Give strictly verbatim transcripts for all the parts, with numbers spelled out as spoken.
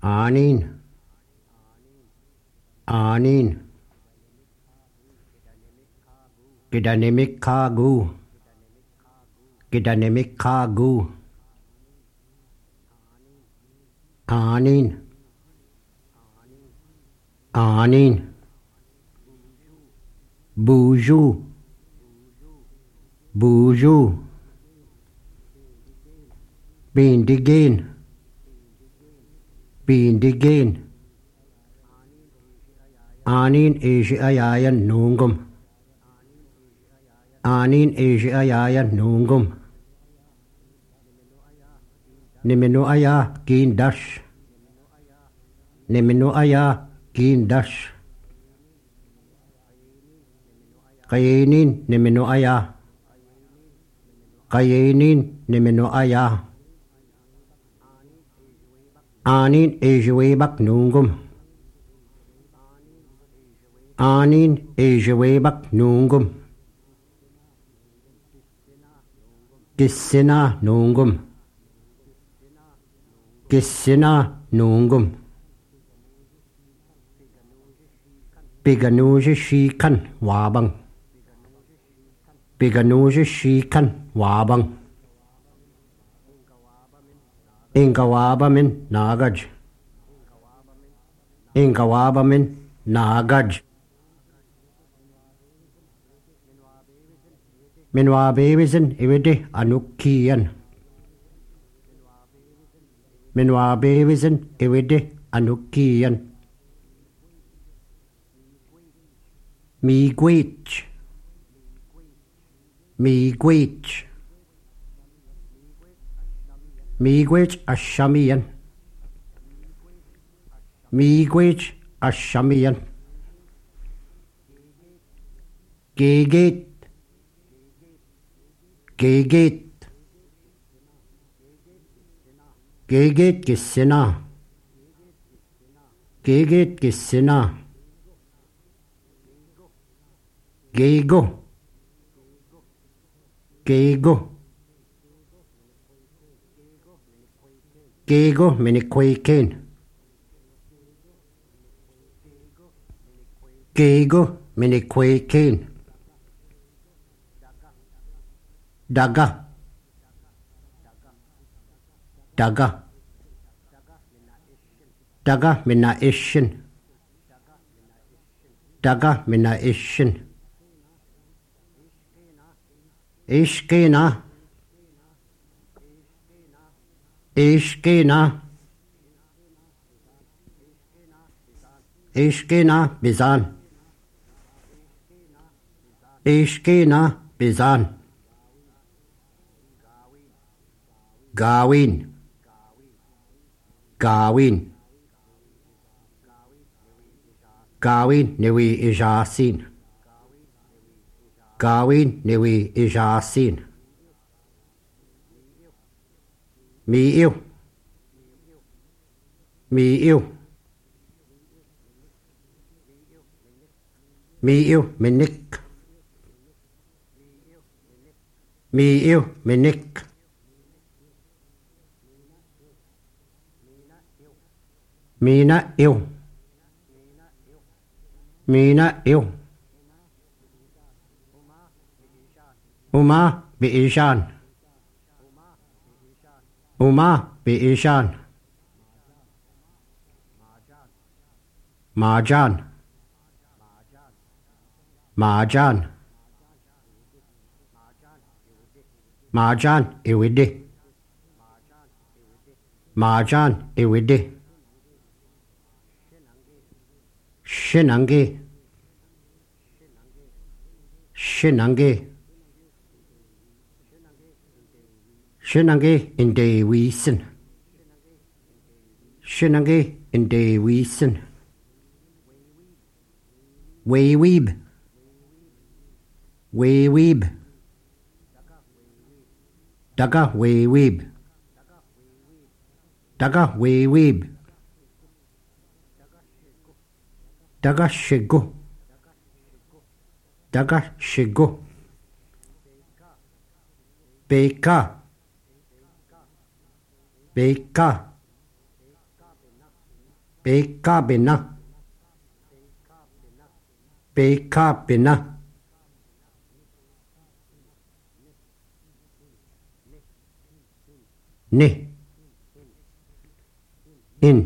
Aanin. Aanin. Kidanimikagu. Kidanimikagu. Aanin. Aanin. Buju. Buju. Bindigin. Bindigin. Aanin eji ayayan nungum. Aanin eji ayayan nungum. Nimenu aya gindash. Nimenu aya gindash. Kayenin nimenu aya. Kayenin nimenu aya. Aanin ejiwebak nungum. Aanin ejiwebak nungum. Kissina nungum. Kissina nungum. Biganuji shikan wabang. Biganuji shikan wabang. Inkawabamin nagaj. Inkawabamin nagaj. Minwabevisin ividi anukiyan. Minwabevisin ividi anukiyan. Miigwech. Miigwech. Miigwech ashamiyan. Miigwech ashamiyan. Gegit. Gegit. Gegit gissina. Gegit gissina. Gego. Gego. Gego minikwekin. Gego minikwekin. Daga. Daga. Daga mina ishin. Daga mina ishin. Ishkina. Ishkina. Ishkina bizan. Ishkina bizan. Gawin. Gawin. Gawin niwi ijasin. Gawin niwi ijasin. Miiu. Miiu. Miiu minik. Miiu minik. Mina yêu. Mina yêu. Uma biishan. Uma biishan. Majan. Majan. Majan iwidi. Majan iwidi. Shinangi. Shinangi. Shinangi in de wiesen. Shinangi in de wiesen. Weeweeb. Weeweeb. Daga weeweeb. Daga weeweeb. Daga shigo. Daga shigo. Beka. Beka. Pekka Bena. Pekka Bena. Ne. In.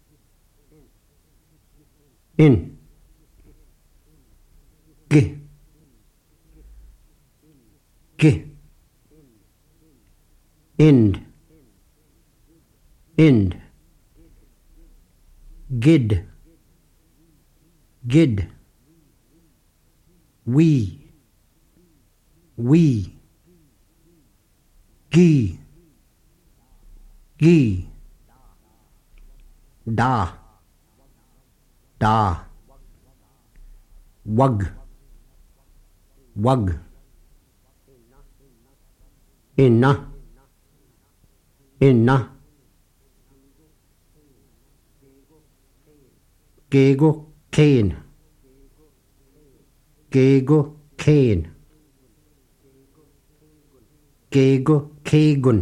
In. Ge. Ge. Ind. Ind. Gid. Gid. We. We. Gi. Gi. Da. Da. Wug. Wug. Inna. Inna. Gego Kane. Gego Kane. Gego Kagun.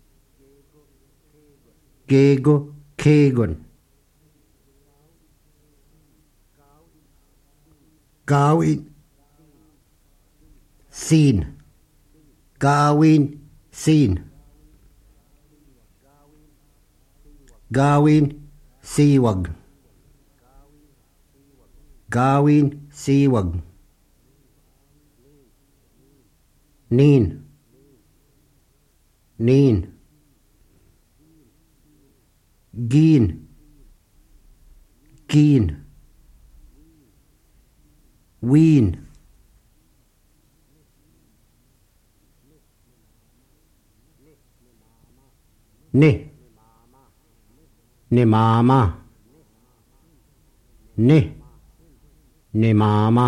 Gego Kagun. Gawin. Seen. Gawin. Seen. Gawin. Siwag. Gawin. Siwag. Nin. Nin. Gin. Gin. Ween. Ne. Ne mama. Ne. Ne mama.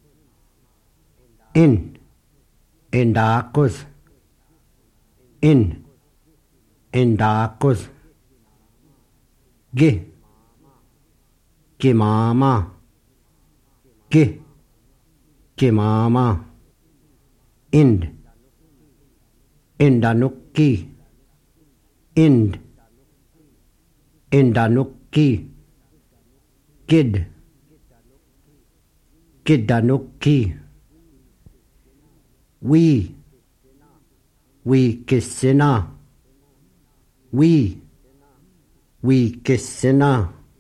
In. Indacus. In. Indacus. Ge. Ge mama. Ge. Ge mama. Ind. Indanuki. Ind. Indanuki. Gid. Gidanuki. We. We Kisina. We. We Kisina.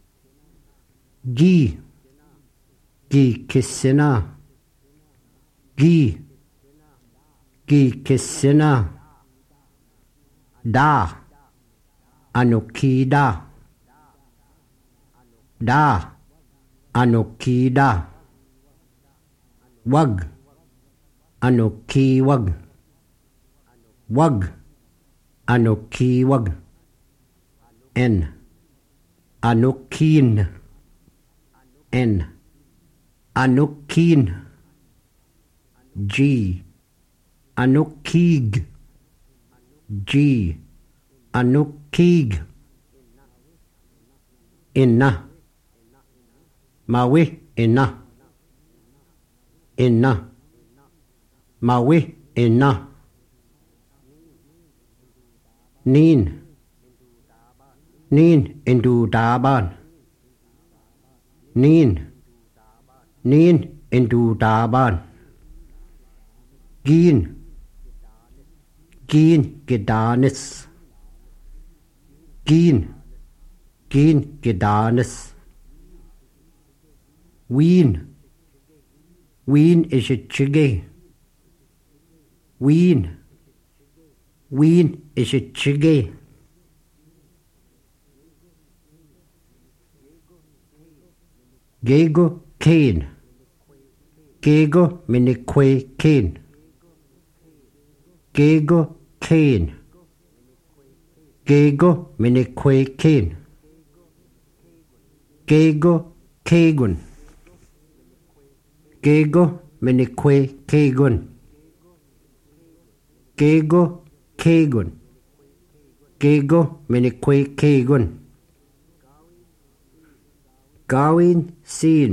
Gi. Gi Kisina. Gi. Gi Kisina. Da. Anukida. Da. Anukida. Wag. Anukiwag. Wag. Anukiwag. En. Anukin. En. Anukin. G. Anukig. G. Anukig. Inna. Mawi. Inna. Inna. Mawi. Inna. Nin. Nin. Indu daban. Nin. Nin. Indu daban. Gin. Gin. Gedanis. Gin. Gin. Gedanis. Ween. Ween is a chige. Ween. Ween is a chige. Gego Kane. Gego Minique Kane. Gego Kane. Gego Minique Kane. Gego Kagun. Gego Minique Kagun. Gego Kagun. Gego Minique Kagun. Gawin Sin.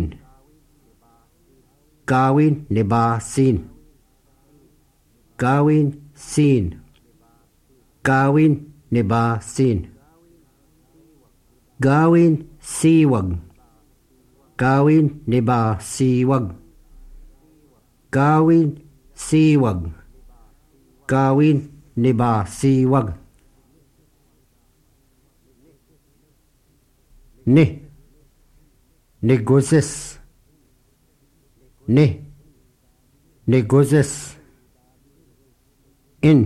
Gawin Neba Sin. Gawin Sin. Gawin Neba Sin. Gawin siwag. Gawin ni ba siwag. Gawin siwag. Gawin ni ba siwag. Ni negoses. Ni negoses. In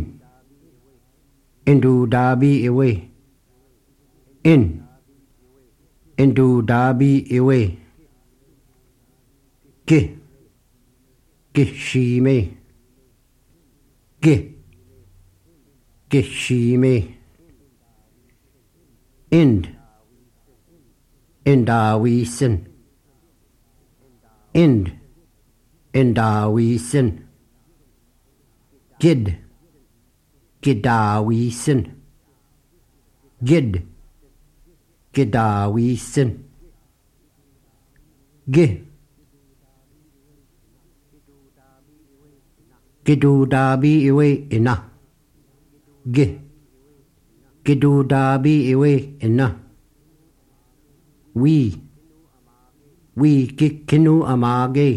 indudabi iwe. In indudabi iwe. Ki gishime. Ki gishime. Ind indawisen. Ind indawisen. Gid gidawisen. Gid gidawisen. Gi gidudabi iwe ina. Gi gidudabi iwe ina. We we gikinu amage.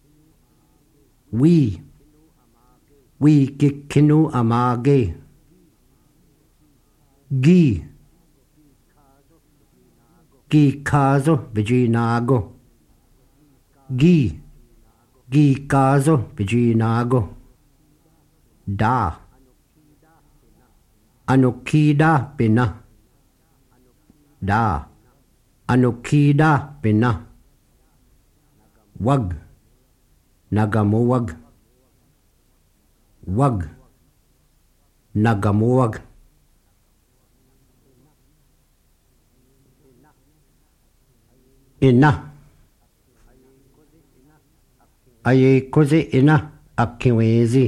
We we gikinu amage. Gi gi kazo vijinago. Gi gi kazo vijinago. Da anukida pina. Da anukida pina. Wag nagamuwag. Wag nagamuwag. Ina aye koze ina akiwezi.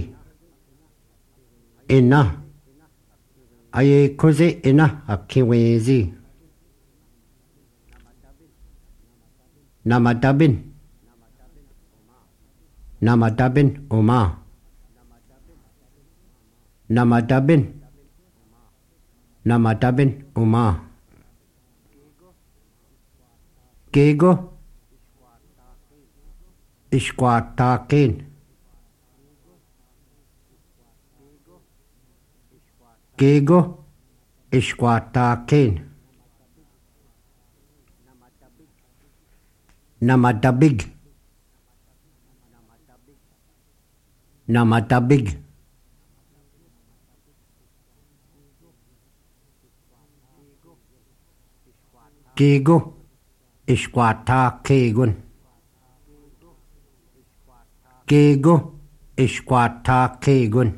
Ina aye koze ina akiwezi. Namadabin namadabin oma. Namadabin namadabin oma. Gego ishkwatakin. Gego ishkwatakin. Namadabig namadabig. Gego ishkwatakegun. Gego ishkwatakegun.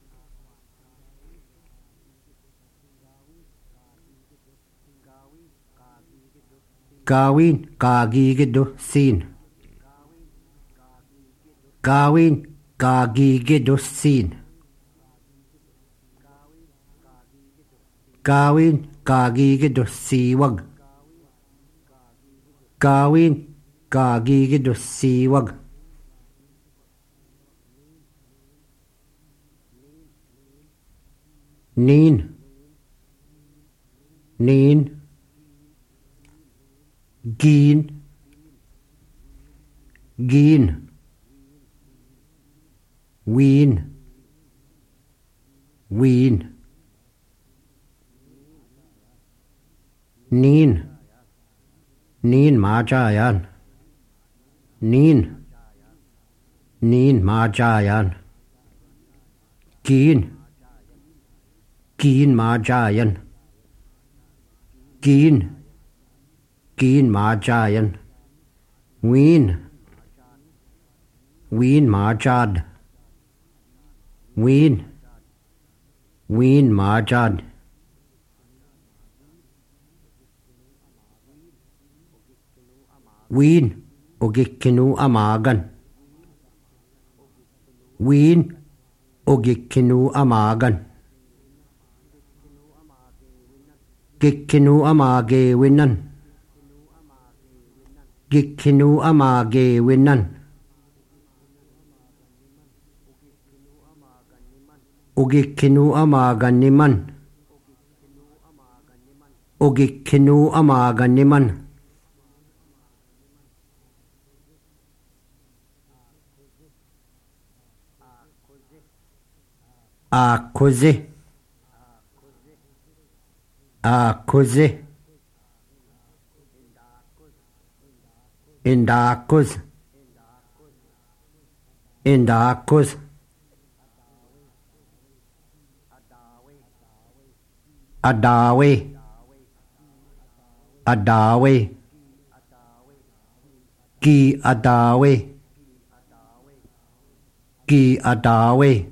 Gawin gagigido sin. Gawin gagigido sin. Gawin gagigido siwag. Gawin gagigido siwag. Nin nin gin gin. Ween ween. Nin nin majayan. Nin nin majayan. Gin gin majayan. Gin gin majayan. Ween ween majad. Ween ween majad. Ween ogikinu amagan. Ween ogikinu amagan. Gikinu amage winan. Gikinu amage winan. Ogikinu amaganiman. Ogikinu amaganiman. Accusé. Accusé. Indacus. Indacus. Adawe. Adawe. Ki adawe. Ki adawe.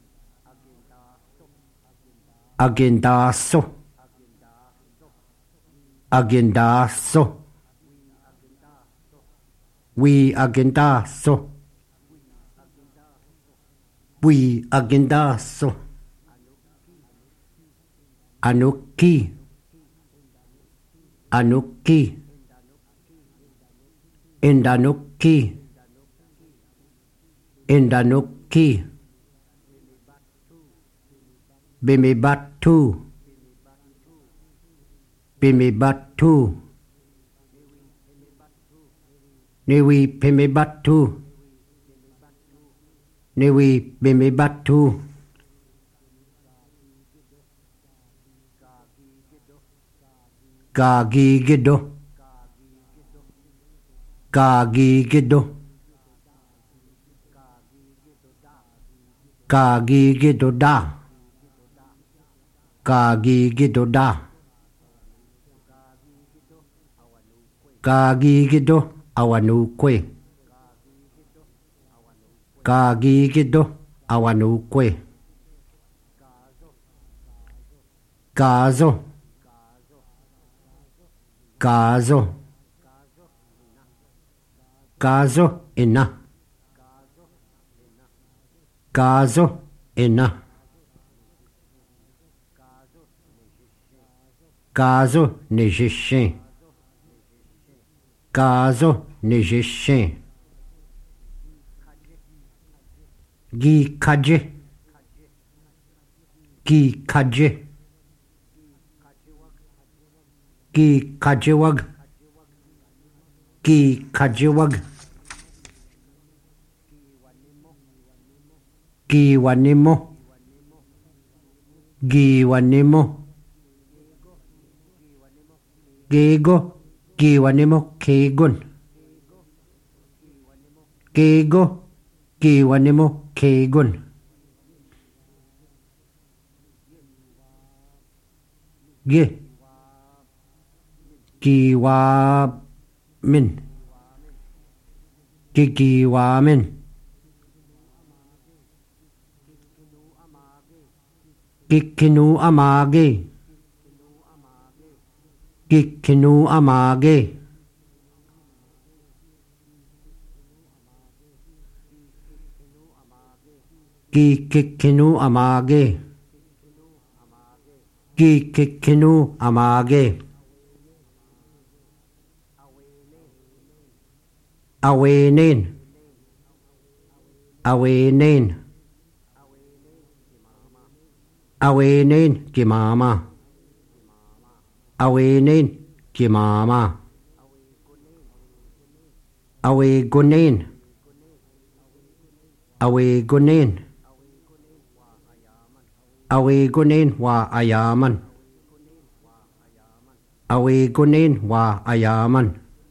Agendaso. Agendaso. We agendaso. We agendaso. Anuki. Anuki. Indanuki. Indanuki. Bimibatu. Bimibatu. Niwi Pimibatu. Niwi Bimibatu. Gagigido. Gagigido. Gagigido da. Gagigido da. Gagigido awanukwe. Gagigido awanukwe. Gazo. Gazo. Gazo ina. Gazo ina. Gazo nejishin. Gazo nejishin. Gi kaje. Gi kaje. Gi kajewag. Gi kajewag. Gi wanimo. Gi wanimo. Gego. Gi wanimo kegun. Gego. Gi wanimo kegun. Ge. Gi wa min. Gi gi wa min. Gikinu amage. Gikinu amage. Gikinu amage. Gikinu amage. Awenin. Awenin. Awenin kimama. Awenin kimama. Awegunin. Awegunin. Awegunin wa ayaman. Awegunin wa ayaman.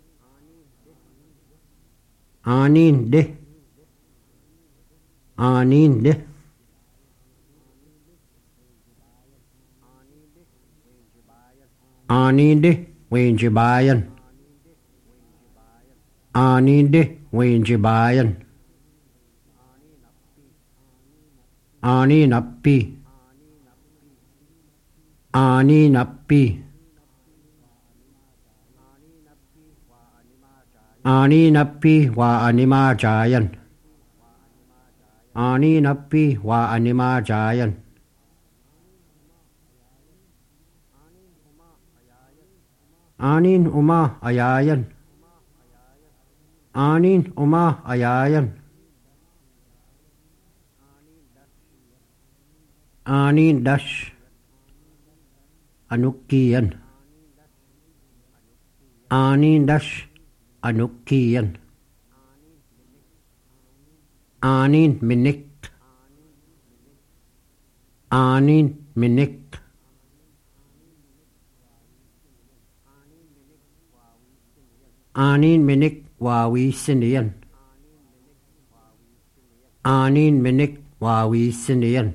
Anin de. Anin de. Aninde wenjibayan. Aninde wenjibayan. Ani nappi. Ani nappi. Ani nappi wa anima jayan. Ani nappi wa anima jayan. Anin uma ayayan. Anin uma ayayan. Anin dash. Anukiyan. Anin dash. Anukiyan. Anin minik. Anin minik. Anin minik wawi sinian. Anin minik wawi sinian.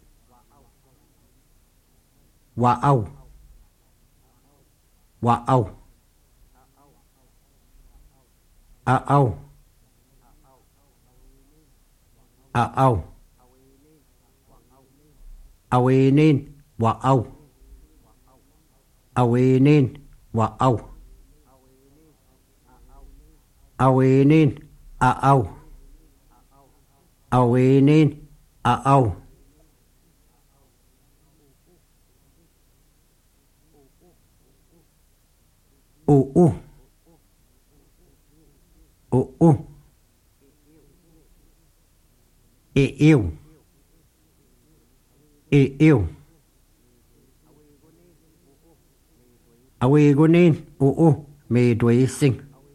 Wow. Wow. Ao. Ao. Awinin wow. Awinin wow. Awinin ao. Awinin ao. U u. U u. E eu. E eu. Awe gunin u u me đuổi sinh.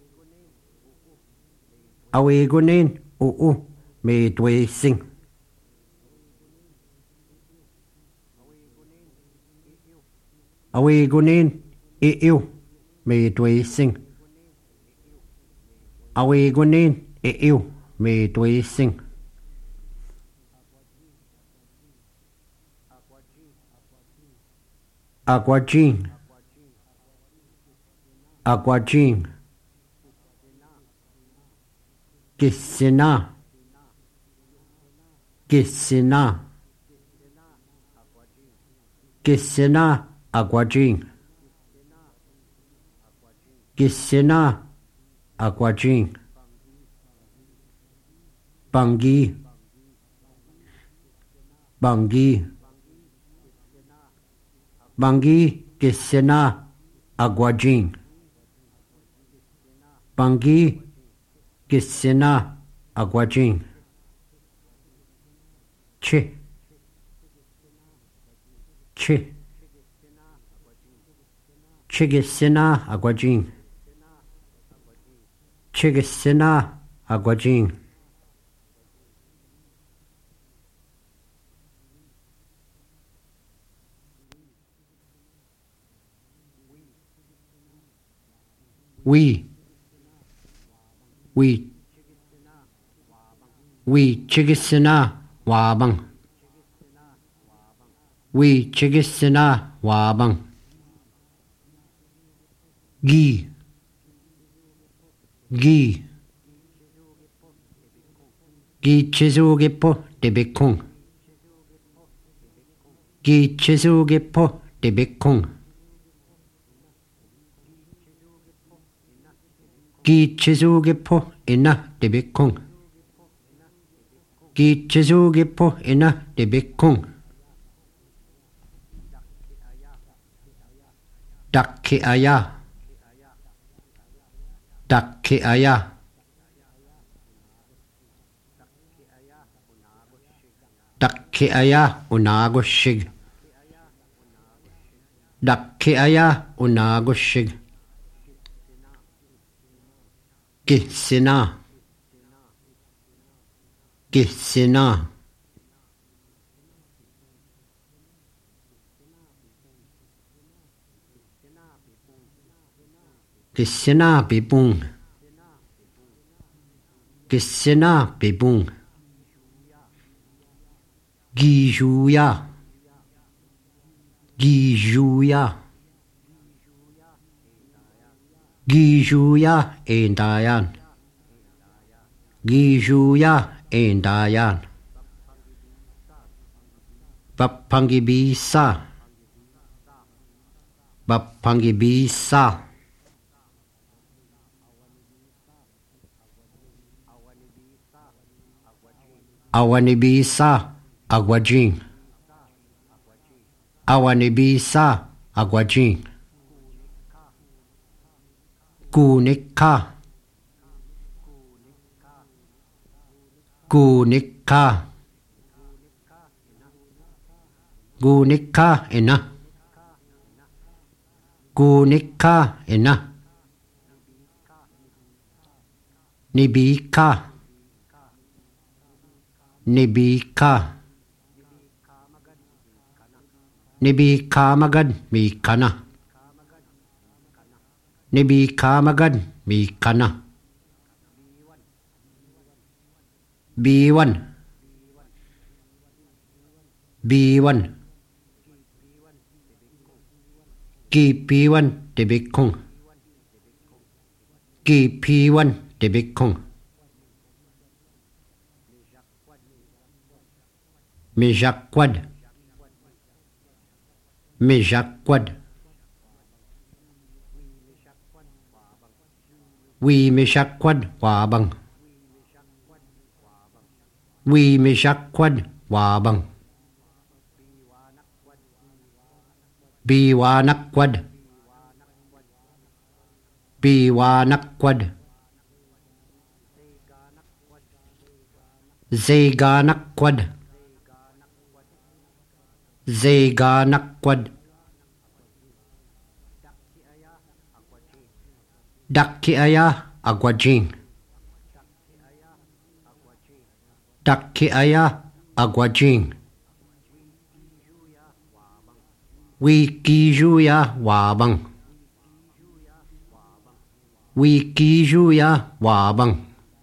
Awe gunin u u me đuổi sinh. Awe gunin e eu me đuổi sinh. Awe gunin e eu me đuổi sinh. Aguadinho. Aguadinho. Quisina. Quisina. Quisina aguadinho. Quisina aguadinho. Bangui. Bangui. Bangui quisina aguadinho. Bangui quisina aguadinho. Che. Che. Chigisina aguadinho. Chigisina aguadinho. We. We. We chigisina wabang. We chigisina wabang. Gi. Gi. Gi chizugipo tibikung. Gi chizugipo tibikung. Gi chizugipo ina tibikung. Gi chizugipo ina tibikung. Dakki aya. Dakki aya. Dakki aya unagoshig. Dakki aya unagoshig. Quisina. Quisina. Quisina pipung. Quisina pipung. Gijuya. Gijuya. Gijuya endayan. Gijuya endayan. Bapangibisa. Bapangibisa. Awanibisa aguadinho. Awanibisa aguadinho. Kunika. Kunika. Kunika ena. Kunika ena. Nibika. Nibika. Nibi kamagad mi kana. Nibi kamagad mi kana. B one. B one. Ki P one tibik kong. Ki P one tibik kong. Mijakwad. Mijakwad. Wi mijakwad wabang. Wi mijakwad wabang. Biwanakwad. Biwanakwad. Zeganakwad. Zeganakwad. Dakkiaya agwajing. Dakkiaya agwajing. Wikijuya wabang. Wikijuya wabang.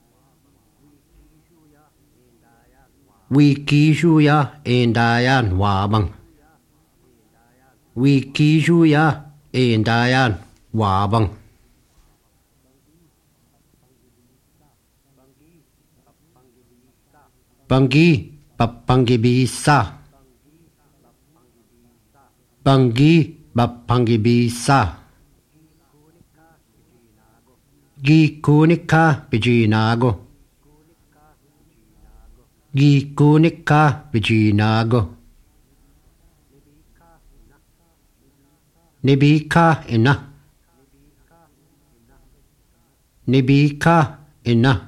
Wikijuya endayan wabang. Wikijuya endayan wabang. Banggi papanggibisa. Banggi bapanggibisa. Gikunika bijinago. Gikunika bijinago. Nibika ina. Nibika ina.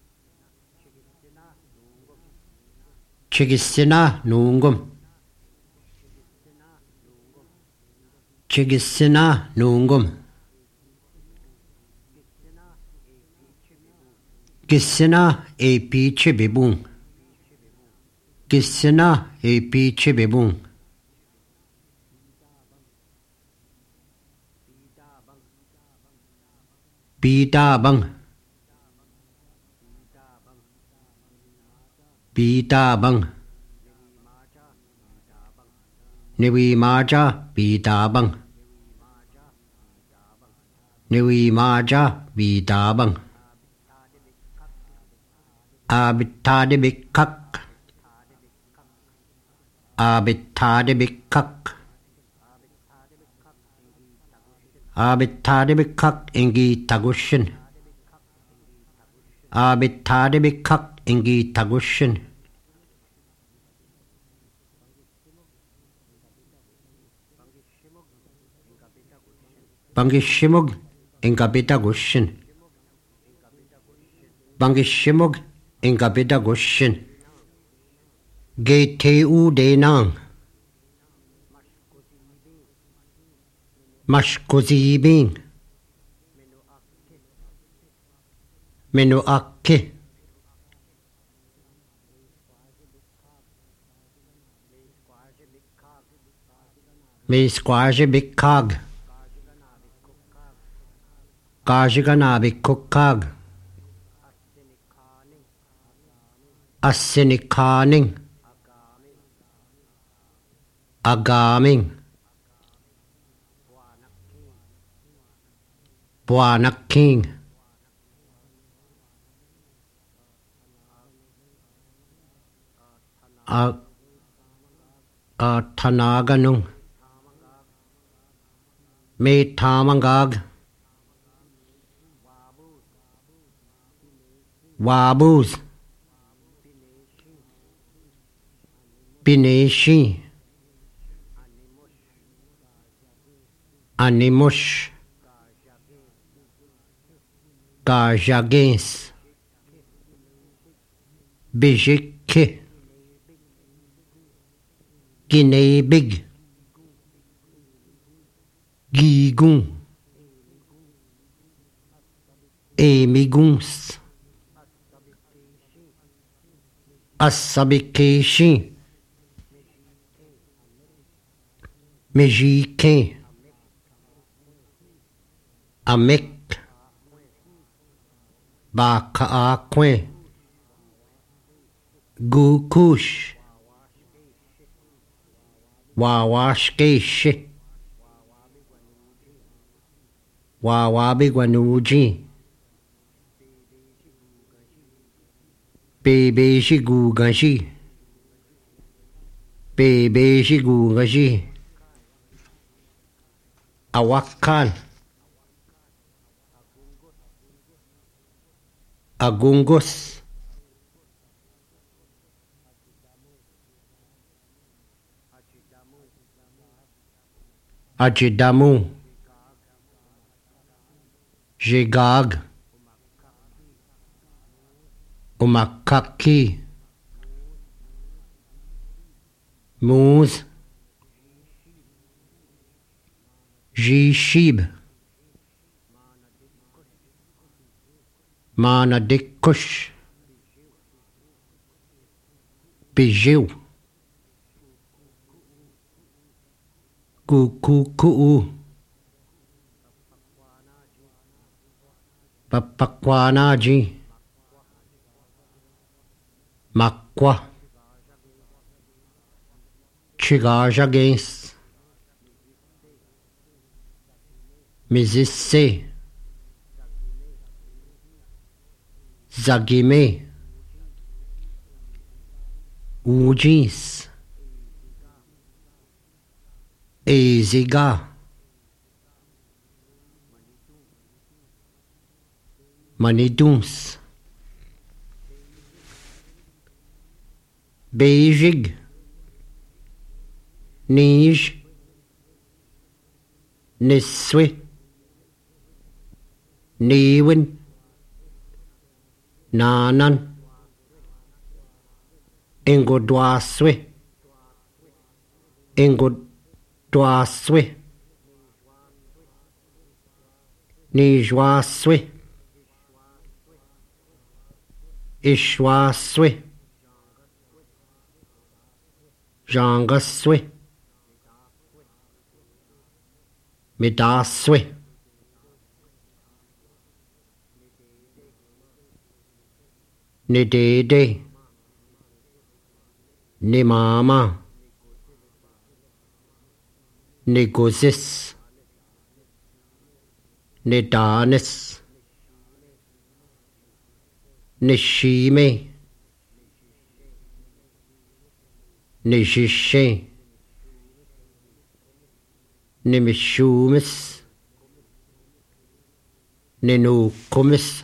Chigisina nungum. Chigisina nungum. Gisina e piche bebung. Gisina e piche bebung. Bidabang. Bidabang. Niwi maja bidabang. Niwi maja bidabang. Abitade bikak. Abitade bikak. Abitade bikak ingi tagushin. Abitade bikak ingi tagushin. Bangishimog ingabita gushin. Bangishimog ingabita gushin. Geteu denang. Mashkozibing. Menu akke. Me squaje bikag. Kajiganabi kukag. Asinikaning. Agaming. Buanaking. A a Tanaganung. Me tamangag. Wabuz. Bineshi. Animush. Gajagens. Bijike. Ginebig. Gigun. Emiguns. Asabikeshi. Mexicain, Amec, Bacaaquin, Gukush, Wawashkeshe, Wawabiguanuji, Bebeji Gugaji, Bebeji Gugaji, Awakan, Agungus, Ajidamu, Jegag, Umakaki, Moose, Jishib, Manadikush, Bijou, Kukuku, Papakwanaji, Makwa, Chigajagens, Mizisse, Zagime, Ujis, Eziga, Maniduns, Beijig, Nij, Niswe, Niwin, Nanan, Engodwaswe, Engodwaswe, Nijwaswe, Ishwaswe, Jangaswe, Midaswe, Nidede, Nimama, Negozis, Nidanis, Nishime, Nishishe, Nimishumis, Ninukumis,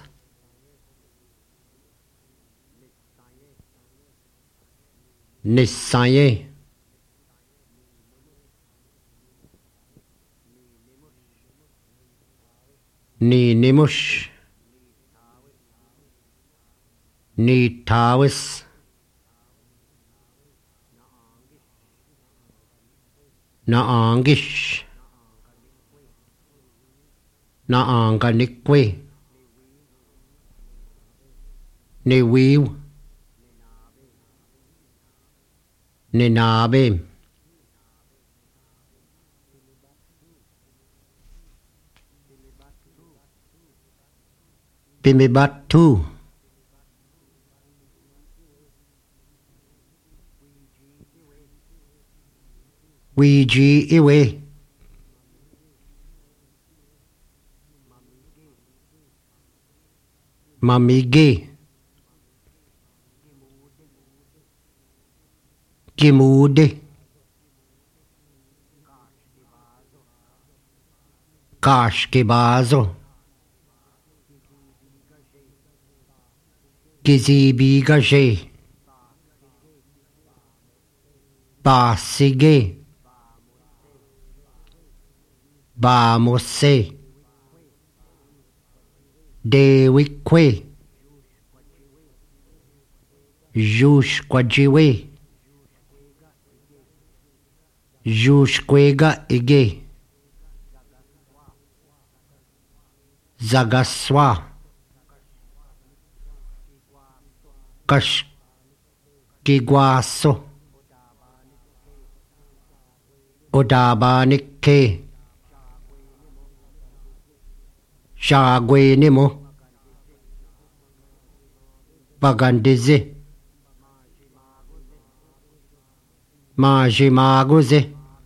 Nisaye, Ninimush, Nitawis, Naangish, Naanganikwe, Niwiw, Ninabe, Bimibatu, Wiji Iwe, Mamige, Gimude, Kashkebazo, Gizibigaje, Basige, Bamose, Dewikwe, Jushquajiwe, Jushquega Ige, Zagaswa, Kashkiguaso, Odabanike Shagwenimo Bagandize Majimaguze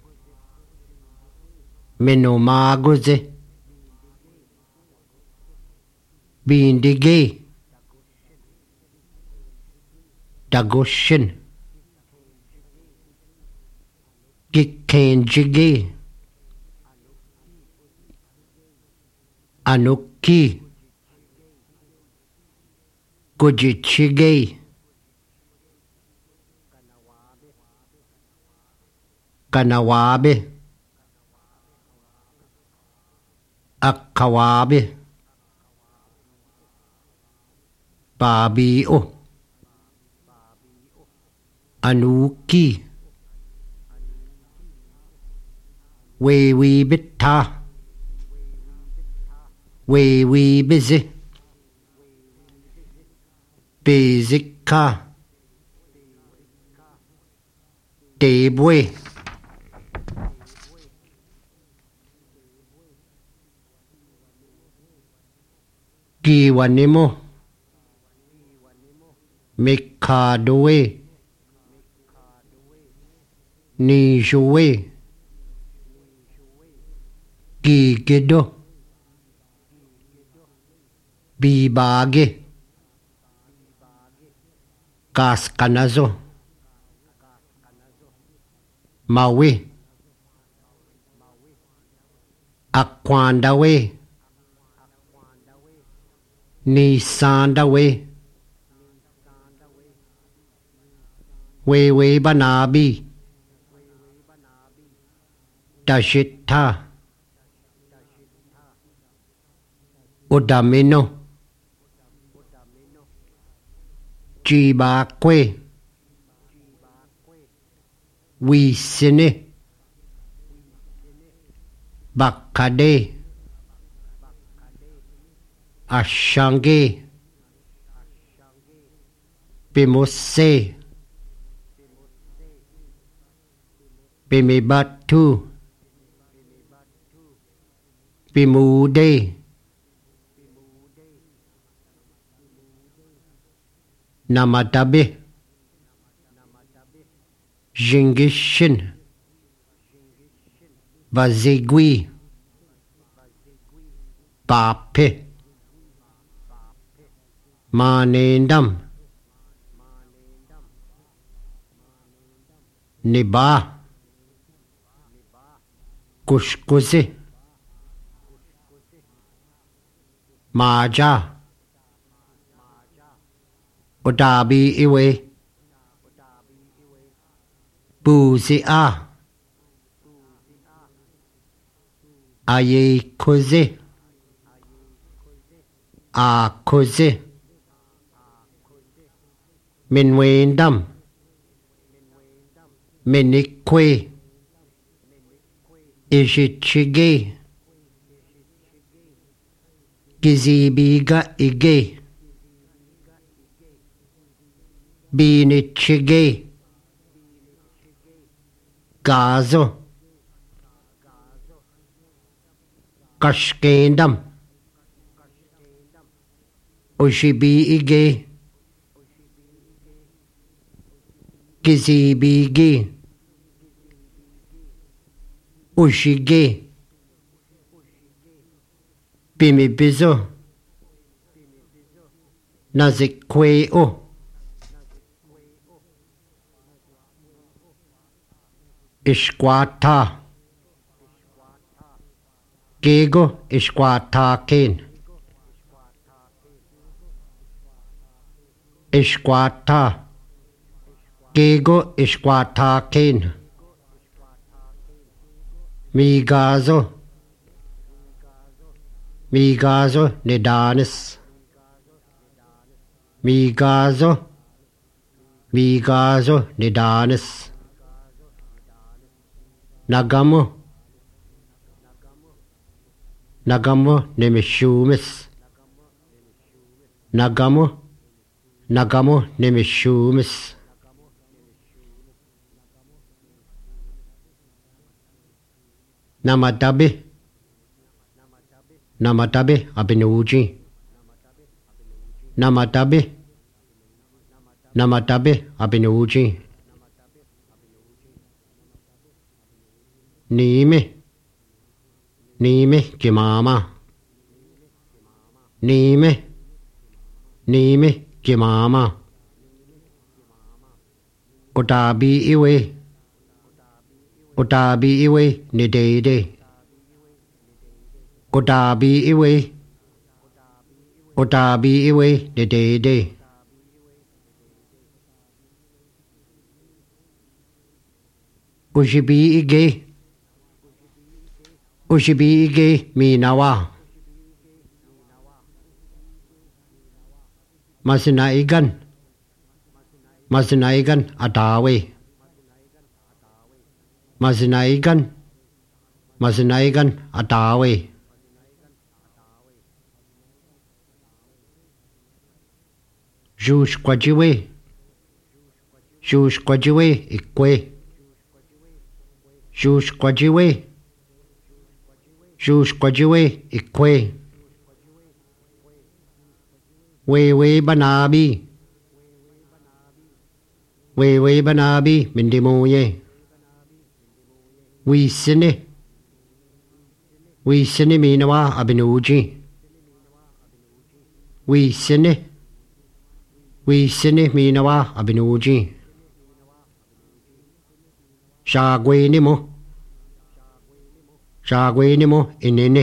Minomaguze Bindige Dagoshin Gikenjige Anuki Gujichige Kanawabe Akawabe Babio Anuki Wewe Bitta Wewe Busy Bezika Debwe Giwanimo Mikadoe Nijoe Gigedo Bibage Kaskanazo Maui Akwandawe Nisandawe Wewe Banabi Dashita Udamino Jibakwe Wisine Bakade Ashange Bimose Bimibatu Bimude Namadabe Jingishin Vazigui Bape Manendam Niba Kushkuzi Maja Odabi Iwe Buzia Aye Kuzi A Kuzi Minwendam Minikwe Ishichige Gizibiga Ige Binichige Gazo Kashkendam Ushibi Ige Gizibigi Ushige Bimibizo Nazikweo Ishkwata Gego Ishkwata Ken Ishkwata Gego Ishkwata Ken Migazo Migazo Nidanis Migazo Migazo Nidanis Nagamo Nagamo Nemishumis Nagamo Nagamo Nemishumis Namatabe. Namatabe abinuji. Namatabe. Namatabe abinuji. Nime. Nime kimama. Nime. Nime kimama. Kotabi iwe. Kotabi iwe ni dede. Kotabi iwe. Kotabi iwe ni dede. Ushibi ige. Ushibi ige minawa. Masinaigan. Masinaigan atawe. Masinaigan. Masinaigan atawe. Jush kwajiwe. Jush kwajiwe ikwe. Jush kwajiwe. Jush kwajiwe ikwe. Wewe banabi. Wewe banabi mindimuye. Wisine. Wisine minawa abinuji. Wisine. Wisine minawa abinuji. Shagwe nimo. Shagwe nimo inene.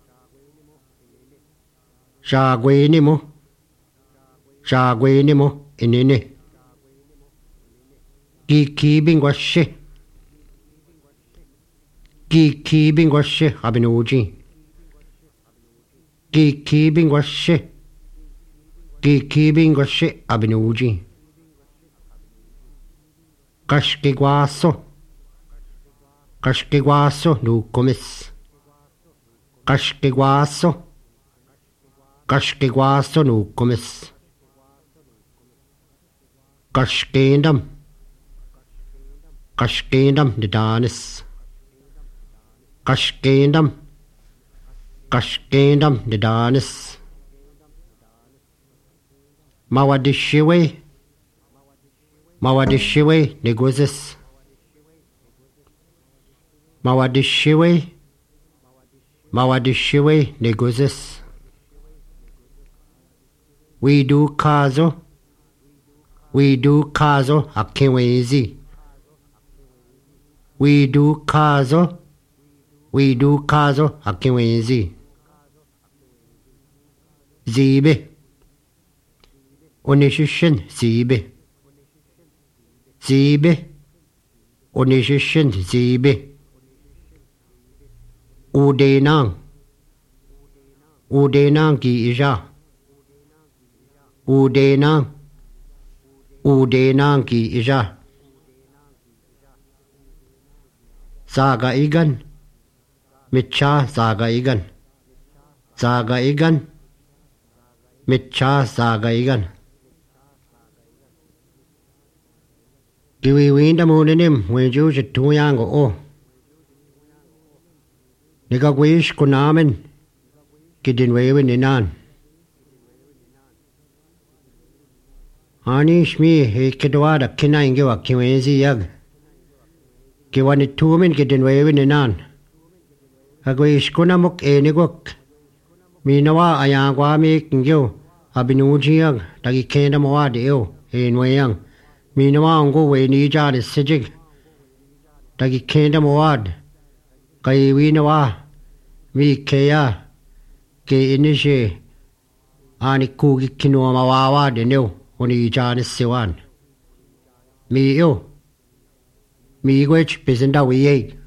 Shagwe nimo. Shagwe nimo inene. Kiki bingwashe. Kiki bingwashe abinuji. Kiki bingwashe. Kiki bingwashe abinuji. Kashke guaso. Kashke guaso nukomis. Kashke guaso. Kashke guaso nukomis. Kashkendam. Kashkendam nidanis. Kashkendam. Kashkendam nidanis. Mawadishiwe. Mawadishiwe negozis. Mawadishiwe. Mawadishiwe negozis. We do kazo. We do kazo akinwezi. We do kazo. We do kazo akinwezi. Zibe. Onishishin zibe. Zibe. Onishishin zibe. Udenang. Udenang ki ija. Udenang. Udenang ki ija. Saga igan. Mitcha saga igan. Saga igan. Mitcha saga igan. Kiwi winda munenim wenju jituyango o. Nika wish kunamen. Kidin wewe ninan. Ani shmi hekidwada kina inge wa kiwenzi yag. Kiwani tumin kidin wewe ninan. Agwish kunamuk enigok. Minawa ayangwa mek ngyo. Abinuji yag. Tagi kenda mawade yo. Enweyang. Minawa ngo we ni jade sijig. Tagi kenda mawad. Kai winawa. Mi kaya. Ke inishe. Ani kugi kinua mawawa denyo. Oni jade siwan. Mi yo. Mi gwech pizinda wiyeg.